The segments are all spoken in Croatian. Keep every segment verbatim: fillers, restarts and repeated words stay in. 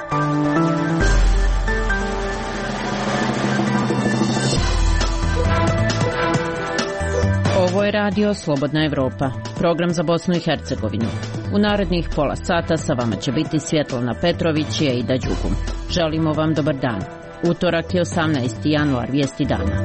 Ovo je radio Slobodna Evropa, program za Bosnu i Hercegovinu. U narednih pola sata sa vama će biti Svjetlana Petrović i Ejda Đugum. Želimo vam dobar dan. Utorak je osamnaesti januar, vijesti dana.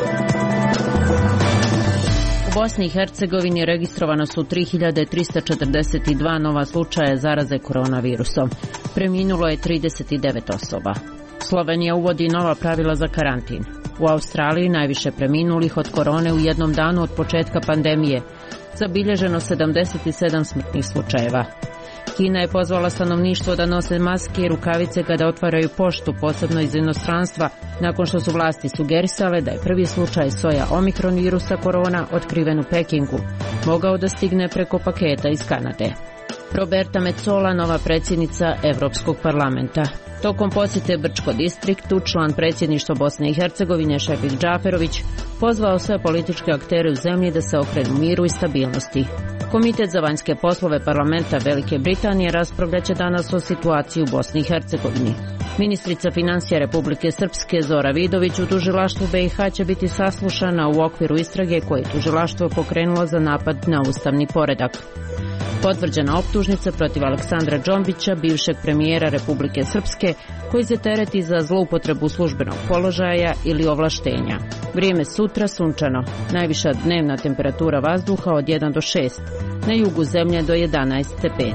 U Bosni i Hercegovini registrovano su tri hiljade trista četrdeset dva nova slučaja zaraze koronavirusom. Preminulo je trideset devet osoba. Slovenija uvodi nova pravila za karantin. U Australiji najviše preminulih od korone u jednom danu od početka pandemije. Zabilježeno sedamdeset sedam smrtnih slučajeva. Kina je pozvala stanovništvo da nose maske i rukavice kada otvaraju poštu, posebno iz inostranstva, nakon što su vlasti sugerisale da je prvi slučaj soja omikron virusa korona otkriven u Pekingu mogao da stigne preko paketa iz Kanade. Roberta Metsola, nova predsjednica Evropskog parlamenta. Tokom posjete Brčko distriktu, član predsjedništva Bosne i Hercegovine Šefik Džaferović pozvao sve političke aktere u zemlji da se okrenu miru i stabilnosti. Komitet za vanjske poslove parlamenta Velike Britanije raspravljaće danas o situaciji u Bosni i Hercegovini. Ministrica financija Republike Srpske Zora Vidović u tužilaštvu B i H će biti saslušana u okviru istrage koje je tužilaštvo pokrenulo za napad na ustavni poredak. Potvrđena optužnica protiv Aleksandra Džombića, bivšeg premijera Republike Srpske, koji se tereti za zloupotrebu službenog položaja ili ovlaštenja. Vrijeme sutra sunčano, najviša dnevna temperatura vazduha od jedan do šest, na jugu zemlje do jedanaest stepeni.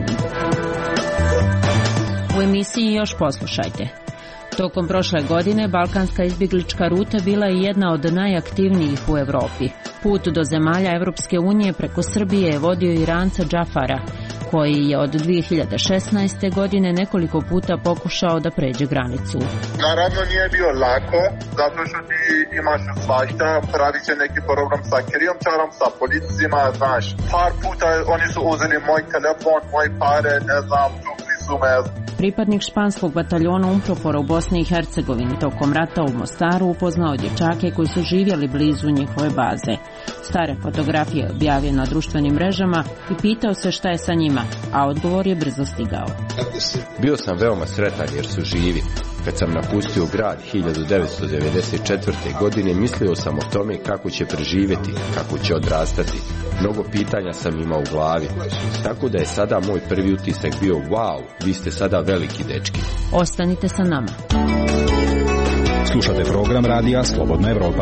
U emisiji još poslušajte. Tokom prošle godine balkanska izbjeglička ruta bila je jedna od najaktivnijih u Europi. Put do zemalja Evropske unije preko Srbije je vodio Iranca Džafara, koji je od dvije hiljade šesnaeste. godine nekoliko puta pokušao da pređe granicu. Naravno nije bio lako, zato što ti imaš svašta, pravi se neki program sa krijumčarom, sa policijima, znaš. Par puta oni su uzeli moj telefon, moje pare, ne znam, tukli su me. Pripadnik španskog bataljona UNPROFOR-a u Bosni i Hercegovini tokom rata u Mostaru upoznao dječake koji su živjeli blizu njihove baze. Stare fotografije je objavio na društvenim mrežama i pitao se šta je sa njima, a odgovor je brzo stigao. Bio sam veoma sretan jer su živi. Kad sam napustio grad hiljadu devetsto devedeset četvrte. godine mislio sam o tome kako će preživjeti, kako će odrastati. Mnogo pitanja sam imao u glavi. Tako da je sada moj prvi utisak bio wow, vi ste sada veliki dečki. Ostanite sa nama. Slušate program radija Slobodna Evropa.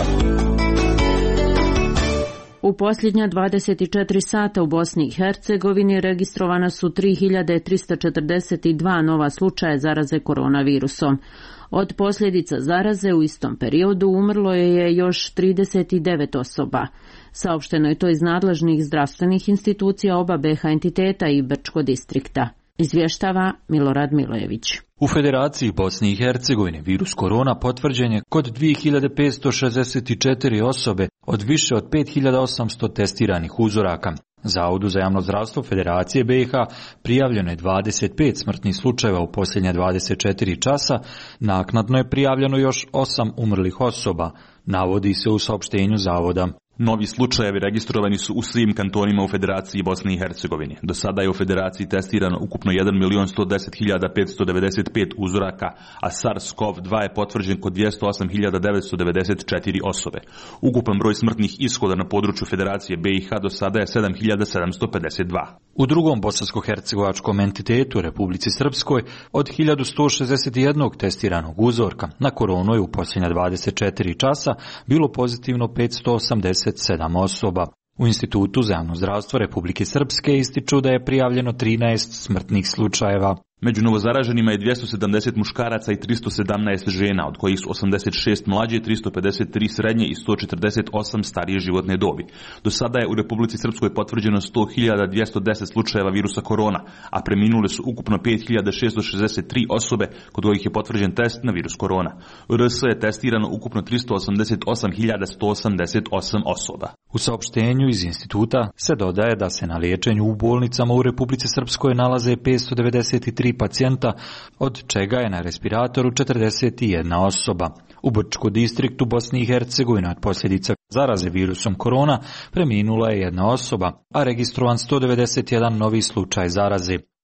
U posljednja dvadeset četiri sata u Bosni i Hercegovini registrovana su tri hiljade trista četrdeset dva nova slučaja zaraze koronavirusom. Od posljedica zaraze u istom periodu umrlo je još trideset devet osoba. Saopšteno je to iz nadležnih zdravstvenih institucija oba B i H entiteta i Brčko distrikta. Izvještava Milorad Milojević. U Federaciji Bosne i Hercegovine virus korona potvrđen je kod dvije hiljade petsto šezdeset četiri osobe od više od pet hiljada osamsto testiranih uzoraka. Zavodu za javno zdravstvo Federacije B i H prijavljeno je dvadeset pet smrtnih slučajeva u posljednja dvadeset četiri časa, naknadno je prijavljeno još osam umrlih osoba, navodi se u saopštenju zavoda. Novi slučajevi registrovani su u svim kantonima u Federaciji Bosne i Hercegovine. Do sada je u Federaciji testirano ukupno jedan milion sto deset hiljada petsto devedeset pet uzoraka, a SARS-CoV dva je potvrđen kod dvjesto osam hiljada devetsto devedeset četiri osobe. Ukupan broj smrtnih ishoda na području Federacije B i H do sada je sedam hiljada sedamsto pedeset dva. U drugom bosansko-hercegovačkom entitetu Republici Srpskoj od hiljadu sto šezdeset jedan testiranog uzorka na koronu je u posljednja dvadeset četiri časa bilo pozitivno petsto osamdeset sedam osoba. U Institutu za javno zdravstvo Republike Srpske ističu da je prijavljeno trinaest smrtnih slučajeva. Među novozaraženima je dvjesto sedamdeset muškaraca i tristo sedamnaest žena, od kojih su osamdeset šest mlađe, tristo pedeset tri srednje i sto četrdeset osam starije životne dobi. Do sada je u Republici Srpskoj potvrđeno sto hiljada dvjesto deset slučajeva virusa korona, a preminule su ukupno pet hiljada šesto šezdeset tri osobe kod kojih je potvrđen test na virus korona. U R S je testirano ukupno tristo osamdeset osam hiljada sto osamdeset osam osoba. U saopštenju iz instituta se dodaje da se na liječenju u bolnicama u Republici Srpskoj nalaze petsto devedeset tri pacijenta, od čega je na respiratoru četrdeset jedna osoba. U Brčko distriktu Bosni i Hercegovine od posljedica zaraze virusom korona preminula je jedna osoba, a registrovan sto devedeset jedan novi slučaj zaraze.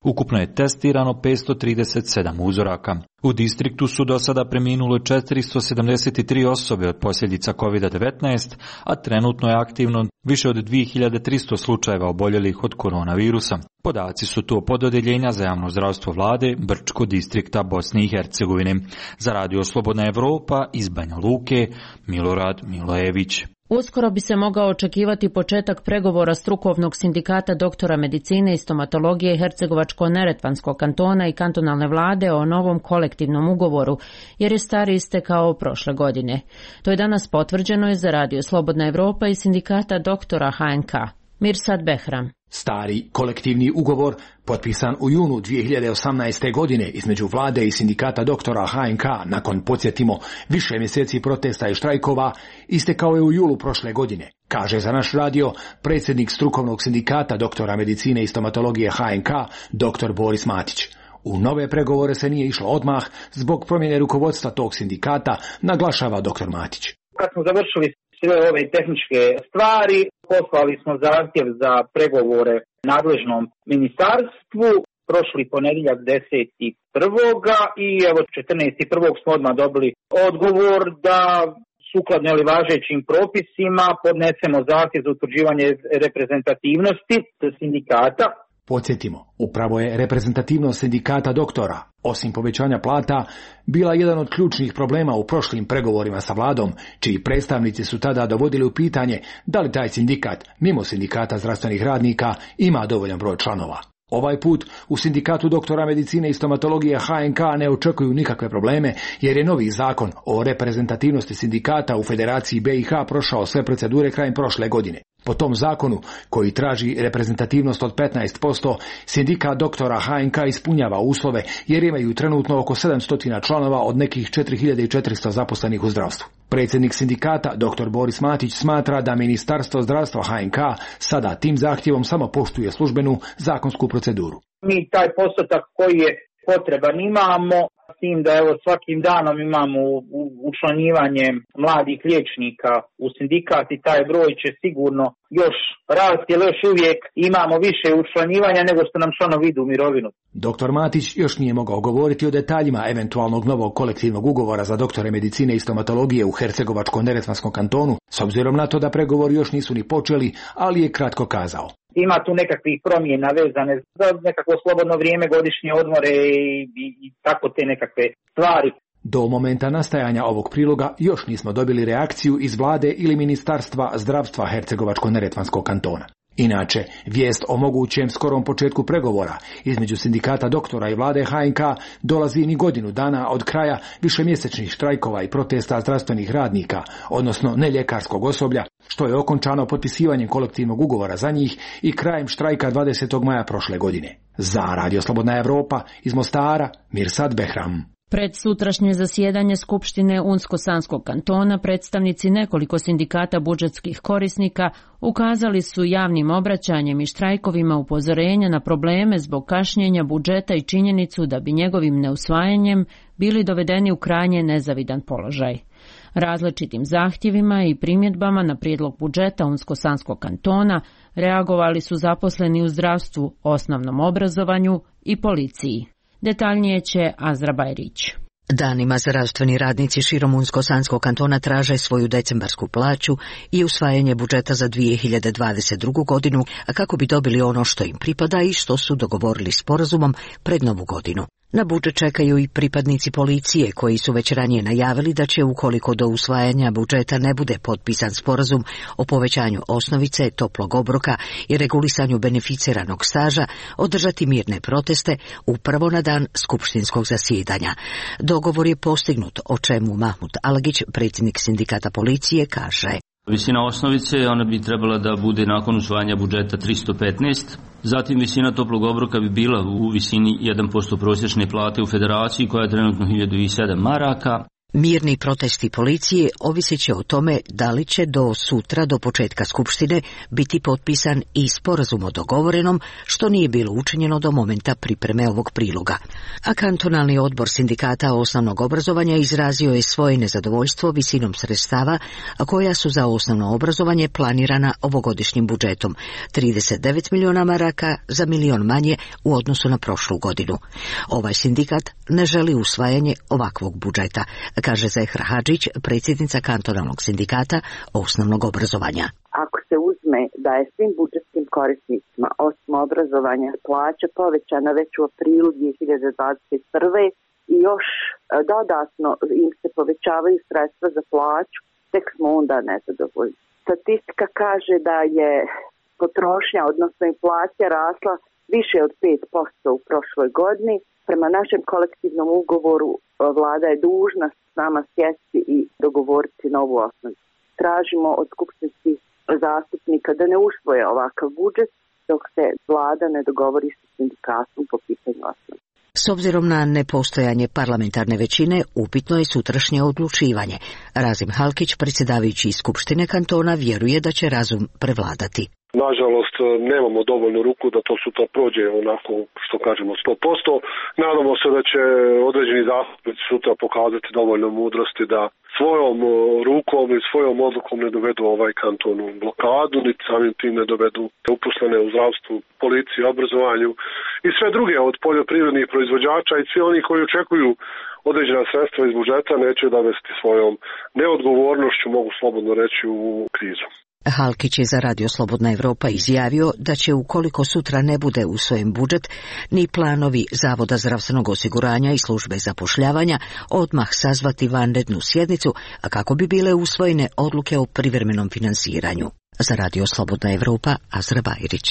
Ukupno je testirano petsto trideset sedam uzoraka. U distriktu su do sada preminulo četiristo sedamdeset tri osobe od posljedica kovid devetnaest, a trenutno je aktivno više od dvije hiljade tristo slučajeva oboljelih od koronavirusa. Podaci su to pod odeljenja za javno zdravstvo vlade Brčko distrikta Bosne i Hercegovine. Za Radio Slobodna Evropa iz Banja Luke, Milorad Milojević. Uskoro bi se mogao očekivati početak pregovora strukovnog sindikata doktora medicine i stomatologije Hercegovačko-neretvanskog kantona i kantonalne vlade o novom kolektivnom ugovoru, jer je stari istekao prošle godine. To je danas potvrđeno i za Radio Slobodna Evropa i sindikata doktora H N K. Mirsad Behram. Stari kolektivni ugovor, potpisan u junu dvije hiljade osamnaeste. godine između vlade i sindikata doktora H N K nakon, podsjetimo, više mjeseci protesta i štrajkova, istekao je u julu prošle godine, kaže za naš radio predsjednik strukovnog sindikata doktora medicine i stomatologije H N K, doktor Boris Matić. U nove pregovore se nije išlo odmah zbog promjene rukovodstva tog sindikata, naglašava doktor Matić. Kad smo završili sve ove tehničke stvari, poslali smo zahtjev za pregovore nadležnom ministarstvu, prošli ponedjeljak deseti prvog i evo četrnaesti prvog smo odmah dobili odgovor da sukladno ili važećim propisima podnesemo zahtjev za utvrđivanje reprezentativnosti sindikata. Podsjetimo, upravo je reprezentativnost sindikata doktora, osim povećanja plata, bila jedan od ključnih problema u prošlim pregovorima sa vladom, čiji predstavnici su tada dovodili u pitanje da li taj sindikat, mimo sindikata zdravstvenih radnika, ima dovoljan broj članova. Ovaj put u sindikatu doktora medicine i stomatologije H N K ne očekuju nikakve probleme, jer je novi zakon o reprezentativnosti sindikata u Federaciji B i H prošao sve procedure krajem prošle godine. Po tom zakonu, koji traži reprezentativnost od petnaest posto, sindikat doktora H N K ispunjava uslove jer imaju trenutno oko sedamsto članova od nekih četiri hiljade četiristo zaposlenih u zdravstvu. Predsjednik sindikata doktor Boris Matić smatra da Ministarstvo zdravstva H N K sada tim zahtjevom samo poštuje službenu zakonsku proceduru. Mi taj postotak koji je potreban imamo, s tim da evo svakim danom imamo učlanjivanje mladih liječnika u sindikat i taj broj će sigurno još rasti, jer još uvijek imamo više učlanjivanja nego što nam članovi idu u mirovinu. Doktor Matić još nije mogao govoriti o detaljima eventualnog novog kolektivnog ugovora za doktore medicine i stomatologije u Hercegovačko-neretvanskom kantonu, s obzirom na to da pregovori još nisu ni počeli, ali je kratko kazao. Ima tu nekakvih promjena vezane za nekakvo slobodno vrijeme, godišnje odmore i, i, i tako te nekakve stvari. Do momenta nastajanja ovog priloga još nismo dobili reakciju iz vlade ili Ministarstva zdravstva Hercegovačko-neretvanskog kantona. Inače, vijest o mogućem skorom početku pregovora između sindikata doktora i vlade H N K dolazi ni godinu dana od kraja višemjesečnih štrajkova i protesta zdravstvenih radnika, odnosno neljekarskog osoblja, što je okončano potpisivanjem kolektivnog ugovora za njih i krajem štrajka dvadesetog maja prošle godine. Za Radio Slobodna Evropa iz Mostara, Mirsad Behram. Pred sutrašnje zasjedanje Skupštine Unsko-Sanskog kantona predstavnici nekoliko sindikata budžetskih korisnika ukazali su javnim obraćanjem i štrajkovima upozorenja na probleme zbog kašnjenja budžeta i činjenicu da bi njegovim neusvajanjem bili dovedeni u krajnje nezavidan položaj. Različitim zahtjevima i primjedbama na prijedlog budžeta Unsko-Sanskog kantona reagovali su zaposleni u zdravstvu, osnovnom obrazovanju i policiji. Detaljnije će Azra Bajrić. Danima zdravstveni radnici širom Unsko-Sanskog kantona traže svoju decembarsku plaću i usvajanje budžeta za dvije hiljade dvadeset drugu. godinu, a kako bi dobili ono što im pripada i što su dogovorili sporazumom pred novu godinu. Na budžet čekaju i pripadnici policije koji su već ranije najavili da će, ukoliko do usvajanja budžeta ne bude potpisan sporazum o povećanju osnovice, toplog obroka i regulisanju beneficiranog staža, održati mirne proteste upravo na dan skupštinskog zasjedanja. Dogovor je postignut, o čemu Mahmud Alagić, predsjednik sindikata policije, kaže. Visina osnovice, ona bi trebala da bude nakon usvajanja budžeta tristo petnaest, zatim visina toplog obroka bi bila u visini jedan posto prosječne plate u federaciji koja je trenutno hiljadu sedam maraka, Mirni protesti policije ovisit će o tome da li će do sutra, do početka skupštine, biti potpisan i sporazum o dogovorenom, što nije bilo učinjeno do momenta pripreme ovog priloga. A kantonalni odbor sindikata osnovnog obrazovanja izrazio je svoje nezadovoljstvo visinom sredstava, a koja su za osnovno obrazovanje planirana ovogodišnjim budžetom, trideset devet miliona maraka za milion manje u odnosu na prošlu godinu. Ovaj sindikat ne želi usvajanje ovakvog budžeta, kaže Zehra Hadžić, predsjednica kantonalnog sindikata osnovnog obrazovanja. Ako se uzme da je svim budžetskim korisnicima osim obrazovanja plaća povećana već u aprilu dvije hiljade dvadeset prve i još dodatno im se povećavaju sredstva za plaću, tek smo onda nezadovoljni. Statistika kaže da je potrošnja, odnosno inflacija, rasla više od pet posto u prošloj godini. Prema našem kolektivnom ugovoru vlada je dužna s nama sjesti i dogovoriti novu osnovicu. Tražimo od skupštinskih zastupnika da ne usvoje ovakav budžet dok se vlada ne dogovori sa sindikatom po pitanju osnovice. S obzirom na nepostojanje parlamentarne većine, upitno je sutrašnje odlučivanje. Razim Halkić, predsjedavajući Skupštine kantona, vjeruje da će razum prevladati. Nažalost, nemamo dovoljnu ruku da to sutra prođe onako, što kažemo, sto posto. Nadamo se da će određeni zastupnici sutra pokazati dovoljno mudrosti da svojom rukom i svojom odlukom ne dovedu ovaj kanton u blokadu, niti samim tim ne dovedu uposlene u zdravstvu, policiji, obrazovanju i sve druge od poljoprivrednih proizvođača i svi oni koji očekuju određena sredstva iz budžeta neće dovesti svojom neodgovornošću, mogu slobodno reći, u krizu. Halkić je za Radio Slobodna Evropa izjavio da će, ukoliko sutra ne bude usvojen budžet, ni planovi Zavoda zdravstvenog osiguranja i službe zapošljavanja odmah sazvati vanrednu sjednicu, a kako bi bile usvojene odluke o privremenom finansiranju. Za Radio Slobodna Evropa, Azra Bajrić.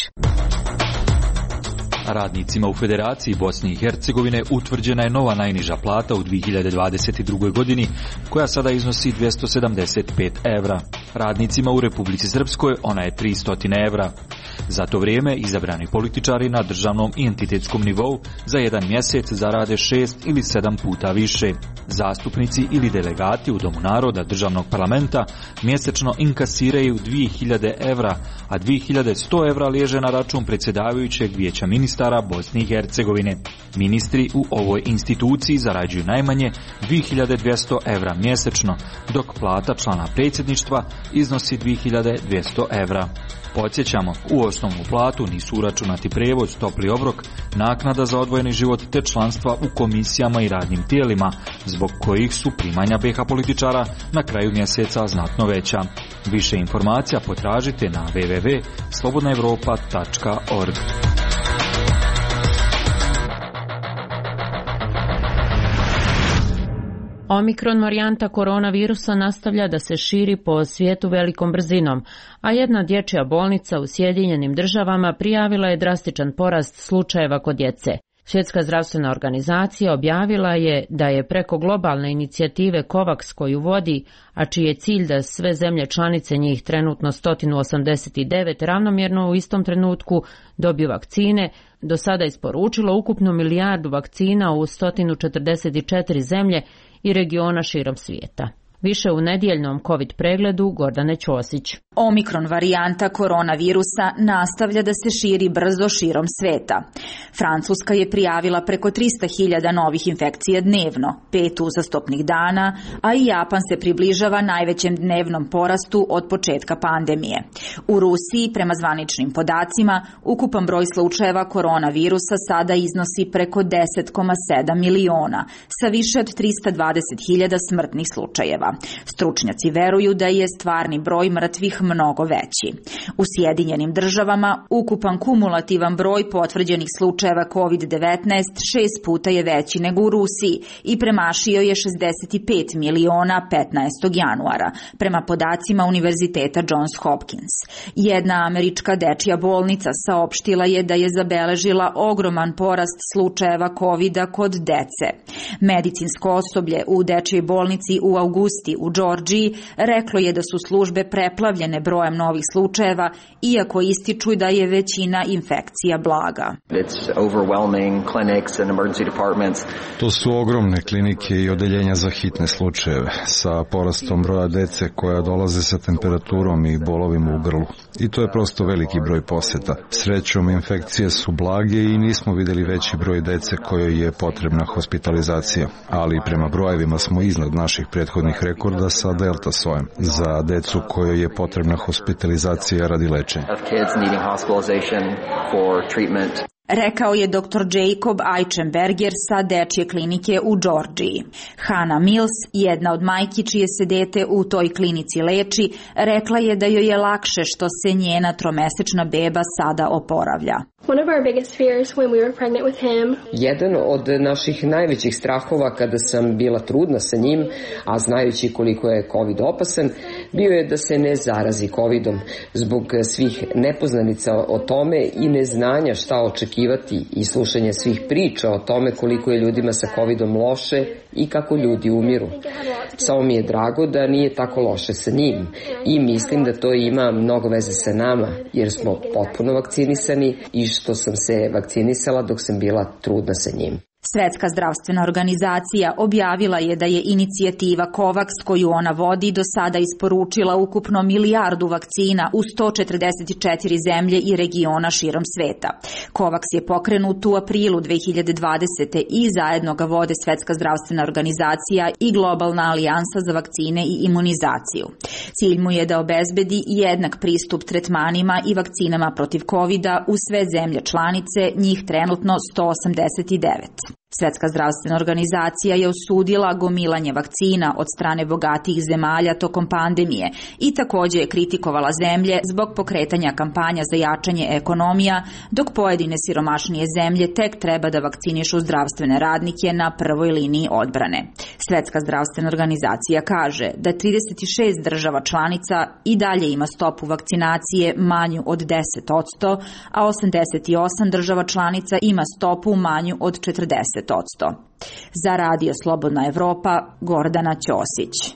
Radnicima u Federaciji Bosne i Hercegovine utvrđena je nova najniža plata u dvije hiljade dvadeset drugoj godini, koja sada iznosi dvjesto sedamdeset pet evra. Radnicima u Republici Srpskoj ona je tristo evra. Za to vrijeme izabrani političari na državnom i entitetskom nivou za jedan mjesec zarade šest ili sedam puta više. Zastupnici ili delegati u Domu naroda državnog parlamenta mjesečno inkasiraju dvije hiljade evra, a dvije hiljade sto evra liježe na račun predsjedavajućeg vijeća ministara Bosne i Hercegovine. Ministri u ovoj instituciji zarađuju najmanje dvije hiljade dvjesto evra mjesečno, dok plata člana predsjedništva iznosi dvije hiljade dvjesto evra. Podsjećamo, u osnovnu platu nisu uračunati prijevoz, topli obrok, naknada za odvojeni život te članstva u komisijama i radnim tijelima, zbog kojih su primanja B H političara na kraju mjeseca znatno veća. Više informacija potražite na w w w tačka slobodna evropa tačka org. Omikron varijanta koronavirusa nastavlja da se širi po svijetu velikom brzinom, a jedna dječja bolnica u Sjedinjenim državama prijavila je drastičan porast slučajeva kod djece. Svjetska zdravstvena organizacija objavila je da je preko globalne inicijative COVAX koju vodi, a čiji je cilj da sve zemlje članice, njih trenutno sto osamdeset devet, ravnomjerno u istom trenutku dobiju vakcine, do sada isporučilo ukupno milijardu vakcina u sto četrdeset četiri zemlje i regiona širom svijeta. Više u nedjeljnom COVID pregledu Gordane Ćosić. Omikron varijanta koronavirusa nastavlja da se širi brzo širom sveta. Francuska je prijavila preko tristo hiljada novih infekcija dnevno, pet uzastopnih dana, a i Japan se približava najvećem dnevnom porastu od početka pandemije. U Rusiji, prema zvaničnim podacima, ukupan broj slučajeva koronavirusa sada iznosi preko deset zarez sedam miliona, sa više od tristo dvadeset hiljada smrtnih slučajeva. Stručnjaci veruju da je stvarni broj mrtvih mnogo veći. U Sjedinjenim državama ukupan kumulativan broj potvrđenih slučajeva kovid devetnaest šest puta je veći nego u Rusiji i premašio je šezdeset pet miliona petnaestog januara, prema podacima Univerziteta Johns Hopkins. Jedna američka dečja bolnica saopštila je da je zabeležila ogroman porast slučajeva kovida kod dece. Medicinsko osoblje u dečjoj bolnici u avgustu šesti u Džordžiji reklo je da su službe preplavljene brojem novih slučajeva, iako ističu da je većina infekcija blaga. To su ogromne klinike i odeljenja za hitne slučajeve sa porastom broja dece koja dolaze sa temperaturom i bolovima u grlu. I to je prosto veliki broj poseta. Srećom, infekcije su blage i nismo videli veći broj dece kojoj je potrebna hospitalizacija, ali prema brojevima smo iznad naših prethodnih rekorda sa delta sojem za decu kojoj je potrebna hospitalizacija radi lečenja. Rekao je doktor Jacob Eichenberger sa dečje klinike u Džordžiji. Hannah Mills, jedna od majki čije se dete u toj klinici leči, rekla je da joj je lakše što se njena tromesečna beba sada oporavlja. Jedan od naših najvećih strahova kada sam bila trudna sa njim, a znajući koliko je COVID opasan, bio je da se ne zarazi covidom zbog svih nepoznanica o tome i neznanja šta očekivati i slušanja svih priča o tome koliko je ljudima sa covidom loše i kako ljudi umiru. Samo mi je drago da nije tako loše sa njim i mislim da to ima mnogo veze sa nama jer smo potpuno vakcinisani i što sam se vakcinisala dok sam bila trudna sa njim. Svetska zdravstvena organizacija objavila je da je inicijativa COVAX koju ona vodi do sada isporučila ukupno milijardu vakcina u sto četrdeset četiri zemlje i regiona širom sveta. COVAX je pokrenut u aprilu dve hiljade dvadesete. i zajedno ga vode Svetska zdravstvena organizacija i Globalna alijansa za vakcine i imunizaciju. Cilj mu je da obezbedi jednak pristup tretmanima i vakcinama protiv kovida u sve zemlje članice, njih trenutno sto osamdeset devet. Svetska zdravstvena organizacija je osudila gomilanje vakcina od strane bogatijih zemalja tokom pandemije i takođe je kritikovala zemlje zbog pokretanja kampanja za jačanje ekonomija, dok pojedine siromašnije zemlje tek treba da vakcinišu zdravstvene radnike na prvoj liniji odbrane. Svetska zdravstvena organizacija kaže da trideset šest država članica i dalje ima stopu vakcinacije manju od deset posto, a osamdeset osam država članica ima stopu manju od četrdeset posto. Za Radio Slobodna Evropa, Gordana Ćosić.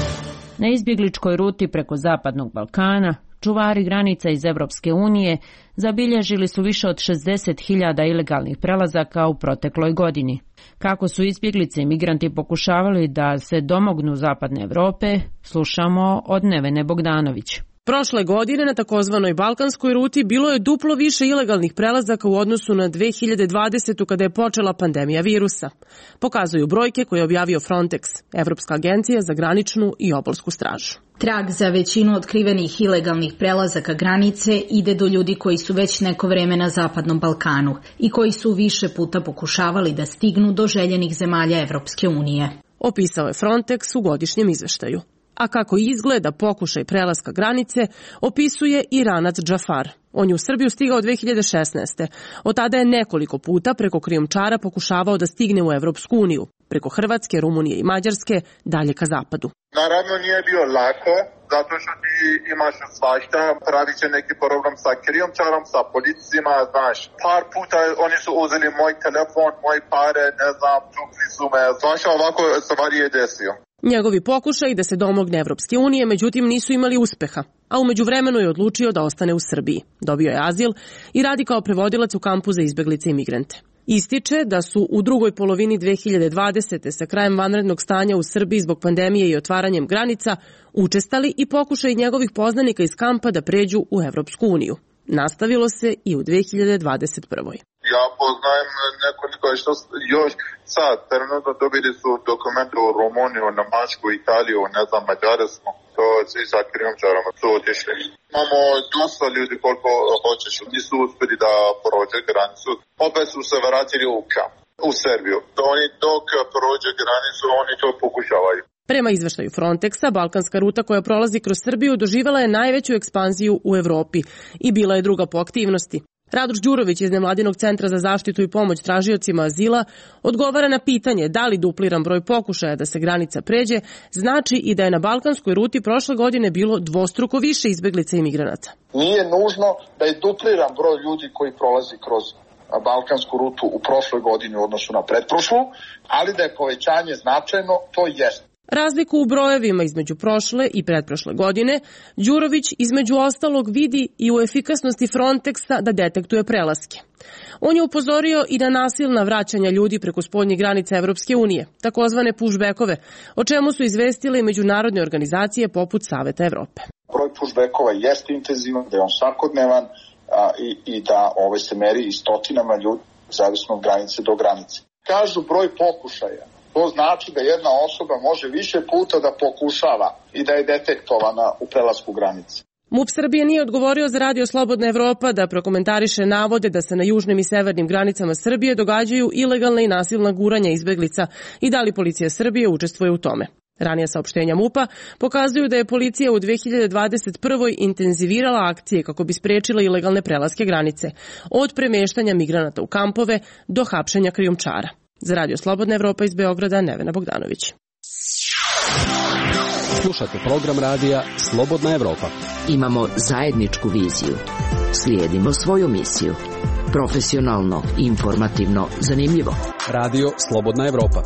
Na izbjegličkoj ruti preko Zapadnog Balkana, čuvari granica iz Evropske unije zabilježili su više od šezdeset hiljada ilegalnih prelazaka u protekloj godini. Kako su izbjeglice i migranti pokušavali da se domognu Zapadne Evrope, slušamo od Nevene Bogdanović. Prošle godine na takozvanoj balkanskoj ruti bilo je duplo više ilegalnih prelazaka u odnosu na dve hiljade dvadesete. kada je počela pandemija virusa. Pokazuju brojke koje je objavio Frontex, Evropska agencija za graničnu i obalsku stražu. Trag za većinu otkrivenih ilegalnih prelazaka granice ide do ljudi koji su već neko vreme na Zapadnom Balkanu i koji su više puta pokušavali da stignu do željenih zemalja Evropske unije. Opisao je Frontex u godišnjem izveštaju. A kako izgleda pokušaj prelaska granice, opisuje Iranac Džafar. On je u Srbiju stigao dve hiljade šesnaeste. Od tada je nekoliko puta preko krijumčara pokušavao da stigne u Evropsku uniju, preko Hrvatske, Rumunije i Mađarske, dalje ka zapadu. Naravno nije bio lako, zato što ti imaš svašta, pravi će neki problem sa krijumčarom, sa policijima, znaš. Par puta oni su uzeli moj telefon, moj pare, ne znam, čukli su me, svašta ovako stvari je desio. Njegovi pokušaj da se domogne Evropske unije, međutim, nisu imali uspeha, a umeđu vremenu je odlučio da ostane u Srbiji. Dobio je azil i radi kao prevodilac u kampu za izbeglice i migrante. Ističe da su u drugoj polovini dve hiljade dvadesete. sa krajem vanrednog stanja u Srbiji zbog pandemije i otvaranjem granica učestali i pokušaj njegovih poznanika iz kampa da pređu u Evropsku uniju. Nastavilo se i u dve hiljade dvadeset prve. Ja poznajem nekoliko što još sad trenutno dobili su dokumente u Rumuniju, Nemačku, Italiju, ne znam, Mađarsku. To svi sa krijumčarama su otišli. Imamo dosta ljudi koliko hoćeš, nisu uspjeli da prođe granicu. Opet su se vratili u kamp, u Srbiju. Oni dok prođe granicu, oni to pokušavaju. Prema izveštaju Frontexa, balkanska ruta koja prolazi kroz Srbiju doživjela je najveću ekspanziju u Evropi i bila je druga po aktivnosti. Radoš Đurović iz Nevladinog centra za zaštitu i pomoć tražiocima azila odgovara na pitanje da li dupliran broj pokušaja da se granica pređe znači i da je na balkanskoj ruti prošle godine bilo dvostruko više izbeglica i migranata. Nije nužno da je dupliran broj ljudi koji prolazi kroz balkansku rutu u prošloj godini u odnosu na pretprošlu, ali da je povećanje značajno, to jest. Razliku u brojevima između prošle i pretprošle godine Đurović između ostalog vidi i u efikasnosti Frontexa da detektuje prelaske. On je upozorio i na nasilna vraćanja ljudi preko spoljnih granica Evropske unije, takozvane pushbackove, o čemu su izvestile i međunarodne organizacije poput Saveta Evrope. Broj pushbackova jeste intenzivan, da je on svakodnevan a, i, i da ovaj se meri i stotinama ljudi zavisno od granice do granice. Kažu broj pokušaja. To znači da jedna osoba može više puta da pokušava i da je detektovana u prelasku granice. MUP Srbije nije odgovorio za Radio Slobodna Evropa da prokomentariše navode da se na južnim i severnim granicama Srbije događaju ilegalna i nasilna guranja izbeglica i da li policija Srbije učestvuje u tome. Ranija saopštenja MUP-a pokazuju da je policija u dve hiljade dvadeset prvoj intenzivirala akcije kako bi sprečila ilegalne prelaske granice, od premeštanja migranata u kampove do hapšenja krijumčara. Za Radio Slobodna Evropa iz Beograda, Nevena Bogdanović. Slušate program radija Slobodna Evropa. Imamo zajedničku viziju. Slijedimo svoju misiju. Profesionalno, informativno, zanimljivo. Radio Slobodna Evropa.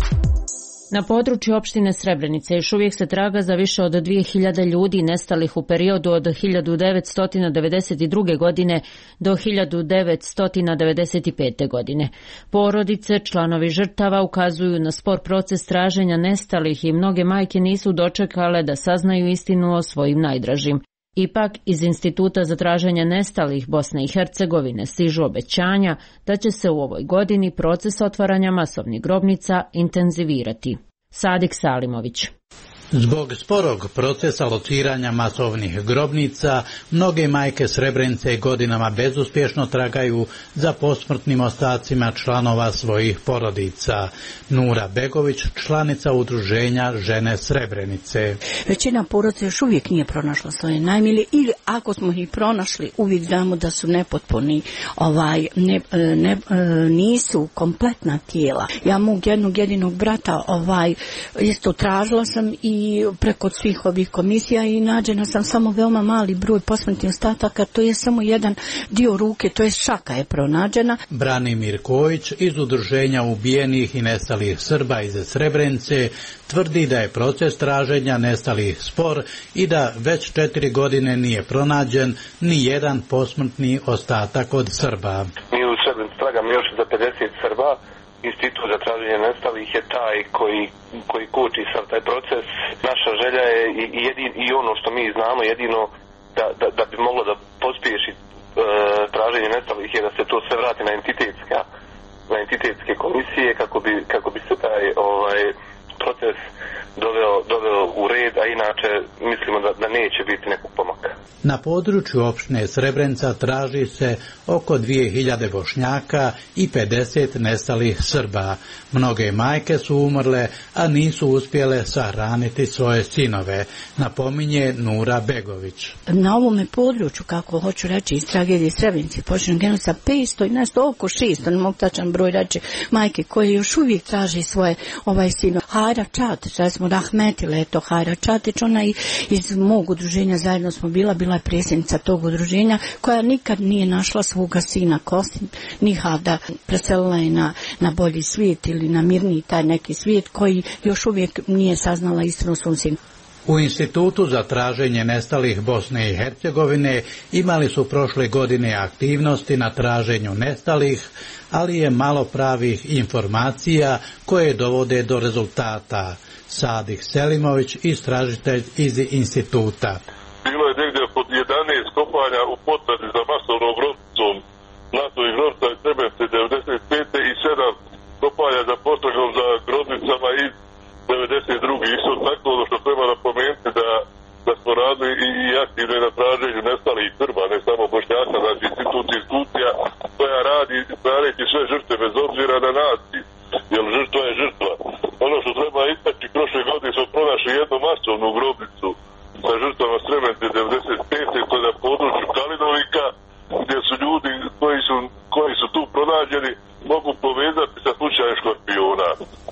Na području opštine Srebrenice još uvijek se traga za više od dvije hiljade ljudi nestalih u periodu od hiljadu devetsto devedeset druge. godine do hiljadu devetsto devedeset pete. godine. Porodice, članovi žrtava ukazuju na spor proces traženja nestalih i mnoge majke nisu dočekale da saznaju istinu o svojim najdražim. Ipak, iz Instituta za traženje nestalih Bosne i Hercegovine stižu obećanja da će se u ovoj godini proces otvaranja masovnih grobnica intenzivirati. Sadik Salimović. Zbog sporog procesa lociranja masovnih grobnica, mnoge majke Srebrenice godinama bezuspješno tragaju za posmrtnim ostacima članova svojih porodica. Nura Begović, članica udruženja Žene Srebrenice. Većina porodica još uvijek nije pronašla svoje najmilije, ili ako smo ih pronašli, uvijek znamo da su nepotpuni, ovaj, ne, ne, nisu kompletna tijela. Ja mog jednog jedinog brata ovaj, isto tražila sam i i preko svih ovih komisija i nađena sam samo veoma mali broj posmrtnih ostataka, to je samo jedan dio ruke, to je šaka je pronađena. Branimir Kojić iz udruženja ubijenih i nestalih Srba iz Srebrenice tvrdi da je proces traženja nestalih spor i da već četiri godine nije pronađen ni jedan posmrtni ostatak od Srba. Mi u Srebrenici tragamo još za pedeset Srba. Institut za traženje nestalih je taj koji, koji koči sav taj proces. Naša želja je i, jedin, i ono što mi znamo jedino da, da, da bi moglo da pospješi e, traženje nestalih je da se to sve vrati na entitetska, na entitetske komisije kako bi, kako bi se taj ovaj, proces doveo, doveo u red, a inače mislimo da, da neće biti nekog pomaka. Na području opštine Srebrenica traži se oko dvije hiljade Bošnjaka i pedeset nestalih Srba. Mnoge majke su umrle, a nisu uspjele sahraniti svoje sinove, napominje Nura Begović. Na ovome području, kako hoću reći, iz tragedije Srebrenice, počinjeno genu sa petsto i nešto oko šesto, ne mogu tačan broj reći, majke koje još uvijek traži svoje ovaj sinove. Hajra Čatić, da smo rahmetile, eto Hajra Čatić, ona i iz mog udruženja zajedno smo bila, bila je predsjednica tog udruženja koja nikad nije našla svoga sina Kosti, nihavda preselila je na, na bolji svijet ili na mirniji taj neki svijet koji još uvijek nije saznala istinu svom sinu. U Institutu za traženje nestalih Bosne i Hercegovine imali su prošle godine aktivnosti na traženju nestalih, ali je malo pravih informacija koje dovode do rezultata. Sadik Selimović, istražitelj iz instituta. Bilo je negdje pod jedanaest kopanja u potrazi za masovnom grobnicom NATO i grobnica iz Srebrenice devedeset pete i sedam kopanja za potragom za grobnicama iz devedeset druge Isto tako ono što treba napomenuti da, da smo radili i, i aktivno na traženju nestalih Srba, ne samo Bošnjaka, znači institut institucija koja radi tražeći sve žrtve bez obzira na naciju, jer žrtva je žrtva. Ono što treba istaći, prošle godine smo pronašli jednu masovnu grobnicu sa žrtvama Srebrenice devedeset pete to je na području Kalinovika, gdje su ljudi koji su, koji su tu pronađeni mogu povezati sa slučajem Škorpiona.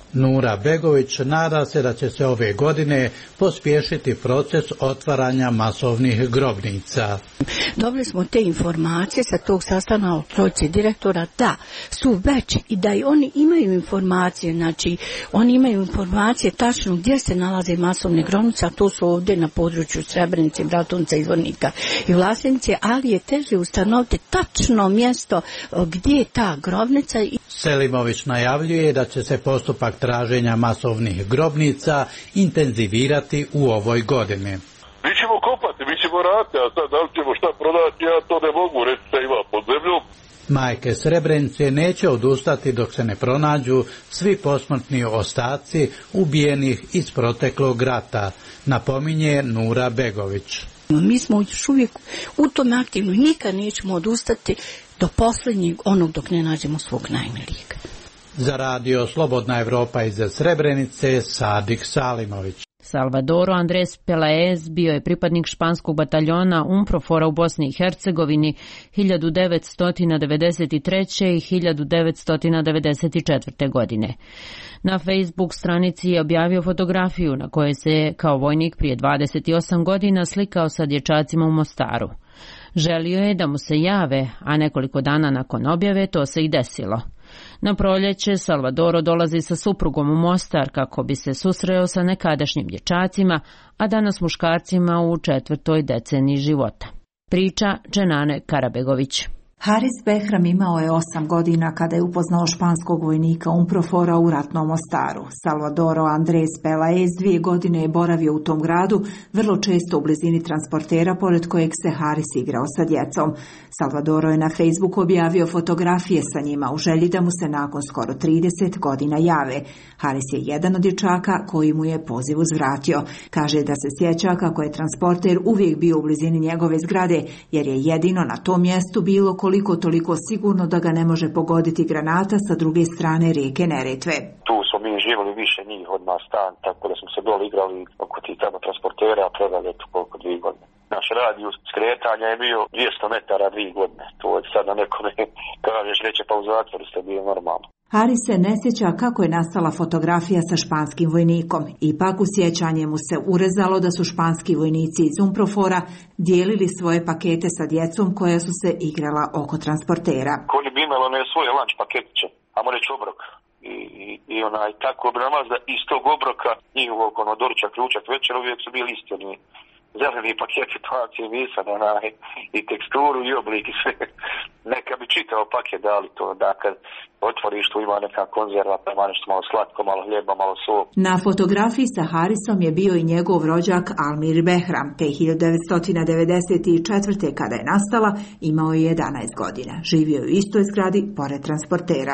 Nura Begović nada se da će se ove godine pospješiti proces otvaranja masovnih grobnica. Dobili smo te informacije sa tog sastanka od trojice direktora da su već i da i oni imaju informacije, znači oni imaju informacije tačno gdje se nalaze masovne grobnice, a to su ovdje na području Srebrenice, Bratunca, Izvornika i Vlasenice, ali je teže ustanoviti tačno mjesto gdje je ta grobnica. Selimović najavljuje da će se postupak traženja masovnih grobnica intenzivirati u ovoj godini. Mi ćemo kopati, mi ćemo raditi, a sad da li ćemo šta prodati, ja to ne mogu reći šta ima pod zemljom. Majke Srebrenice neće odustati dok se ne pronađu svi posmrtni ostaci ubijenih iz proteklog rata, napominje Nura Begović. Mi smo još uvijek u tome aktivno i nikad nećemo odustati do posljednjeg onog dok ne nađemo svog najmilijeg. Za radio Slobodna Evropa iz Srebrenice, Sadik Salimović. Salvadoro Andrés Pelaez bio je pripadnik španskog bataljona UNPROFOR-a u Bosni i Hercegovini hiljadu devetsto devedeset treće. i hiljadu devetsto devedeset četvrte. godine. Na Facebook stranici je objavio fotografiju na kojoj se je kao vojnik prije dvadeset osam godina slikao sa dječacima u Mostaru. Želio je da mu se jave, a nekoliko dana nakon objave to se i desilo. Na proljeće Salvadoro dolazi sa suprugom u Mostar kako bi se susreo sa nekadašnjim dječacima, a danas muškarcima u četvrtoj deceniji života. Priča Dženane Karabegović. Haris Behram imao je osam godina kada je upoznao španskog vojnika UNPROFOR-a u ratnom Mostaru. Salvadoro Andrés Pelaez dvije godine je boravio u tom gradu, vrlo često u blizini transportera pored kojeg se Haris igrao sa djecom. Salvadoro je na Facebooku objavio fotografije sa njima u želji da mu se nakon skoro trideset godina jave. Haris je jedan od dječaka koji mu je poziv uzvratio. Kaže da se sjeća kako je transporter uvijek bio u blizini njegove zgrade, jer je jedino na tom mjestu bilo koliko toliko sigurno da ga ne može pogoditi granata sa druge strane rijeke Neretve. Tu smo mi živjeli više njih od nas stan, tako da smo se dole igrali oko tih tamo transportera, predali eto koliko dvije godine. Naš radijus skretanja je bio dvjesto metara dvije godine. To je sad na nekome, kažeš reće pa u zatvoru ste bili normalno. Haris se ne sjeća kako je nastala fotografija sa španskim vojnikom. Ipak u sjećanje mu se urezalo da su španski vojnici iz UNPROFOR-a dijelili svoje pakete sa djecom koja su se igrala oko transportera. Koji bi imalo ne svoje lanč paketiće, a mo reći obrok. I, i, i onaj tako obramazda iz tog obroka njihovog ono doručak, ručak, večer uvijek su bili isti oni zeleni paketi, situacije misan, onaj, i teksturu i oblik i sve. Neka bi čitao paket dali to, da kad otvoriš tu ima neka konzerva, pa ima nešto malo slatko, malo hljeba, malo sol. Na fotografiji sa Harisom je bio i njegov rođak Almir Behram, te hiljadu devetsto devedeset četvrte. kada je nastala, imao je jedanaest godina. Živio je u istoj zgradi, pored transportera.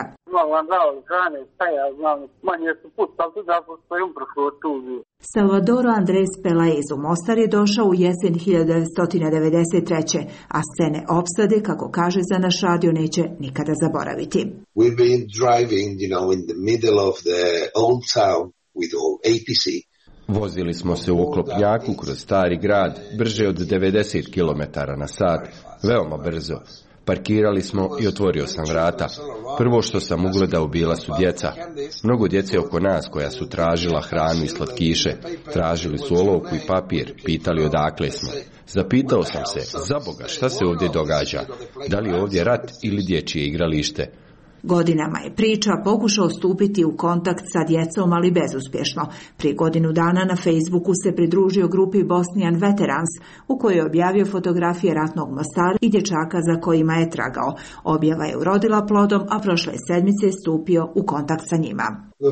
Salvadoro Andrés Pelaez u Mostar je došao u jesen hiljadu devetsto devedeset treće. a scene opsade, kako kaže za naš radio, neće nikada zaboraviti. We've been driving, you know, in the middle of the old town with all A P C. Vozili smo se u oklopnjaku kroz stari grad, brže od devedeset kilometara na sat, veoma brzo. Parkirali smo i otvorio sam vrata. Prvo što sam ugledao bila su djeca. Mnogo djece oko nas koja su tražila hranu i slatkiše. Tražili su olovku i papir, pitali odakle smo. Zapitao sam se, za Boga, šta se ovdje događa? Da li je ovdje rat ili dječje igralište? Godinama je priča pokušao stupiti u kontakt sa djecom, ali bezuspješno. Prije godinu dana na Facebooku se pridružio grupi Bosnian Veterans, u kojoj je objavio fotografije ratnog Mostara i dječaka za kojima je tragao. Objava je urodila plodom, a prošle sedmice je stupio u kontakt sa njima.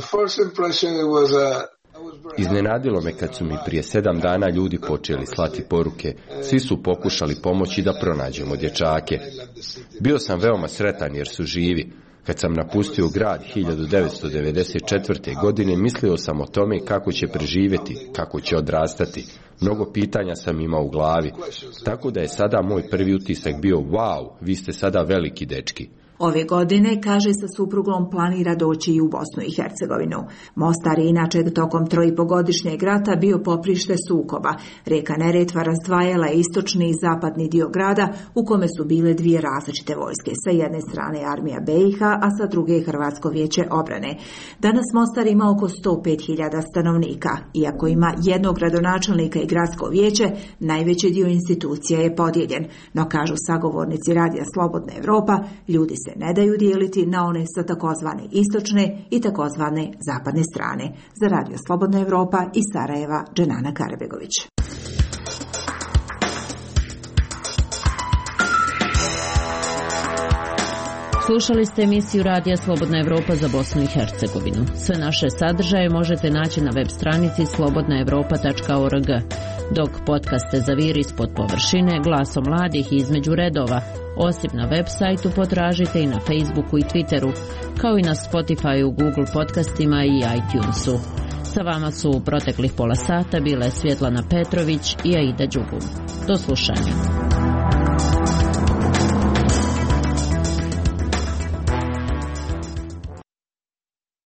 Iznenadilo me kad su mi prije sedam dana ljudi počeli slati poruke. Svi su pokušali pomoći da pronađemo dječake. Bio sam veoma sretan jer su živi. Kad sam napustio grad hiljadu devetsto devedeset četvrte. godine, mislio sam o tome kako će preživjeti, kako će odrastati. Mnogo pitanja sam imao u glavi. Tako da je sada moj prvi utisak bio, wow, vi ste sada veliki dečki. Ove godine, kaže, sa suprugom planira doći i u Bosnu i Hercegovinu. Mostar je inače tokom troipogodišnjeg rata bio poprište sukoba. Rijeka Neretva razdvajala je istočni i zapadni dio grada, u kome su bile dvije različite vojske. Sa jedne strane armija B i H, a sa druge Hrvatsko vijeće obrane. Danas Mostar ima oko sto pet hiljada stanovnika. Iako ima jednog gradonačelnika i gradsko vijeće, najveći dio institucija je podijeljen. No, kažu sagovornici Radija Slobodna Evropa, ljudi se ne daju dijeliti na one sa takozvane istočne i takozvane zapadne strane. Za Radio Slobodna Evropa iz Sarajeva, Dženana Karabegović. Slušali ste emisiju Radija Slobodna Evropa za Bosnu i Hercegovinu. Sve naše sadržaje možete naći na web stranici slobodna evropa tačka org. Dok podcaste za vir ispod površine, glasom mladih i između redova, osim na web sajtu potražite i na Facebooku i Twitteru, kao i na Spotifyu, Google podcastima i iTunesu. Sa vama su u proteklih pola sata bile Svjetlana Petrović i Aida Đugum. Do slušanja.